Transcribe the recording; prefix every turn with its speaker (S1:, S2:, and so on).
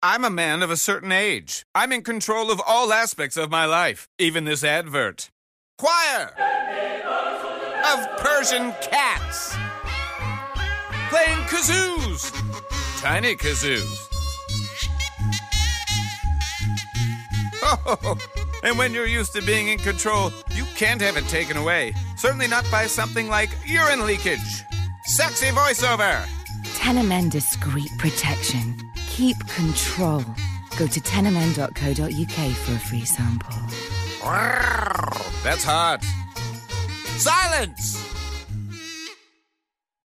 S1: I'm a man of a certain age. I'm in control of all aspects of my life, even this advert. Choir of Persian cats. Playing kazoos. Tiny kazoos. Oh, and when you're used to being in control, you can't have it taken away. Certainly not by something like urine leakage. Sexy voiceover.
S2: Tenemen Discreet Protection. Keep control. Go to tenemen.co.uk for a free sample.
S1: That's hot. Silence!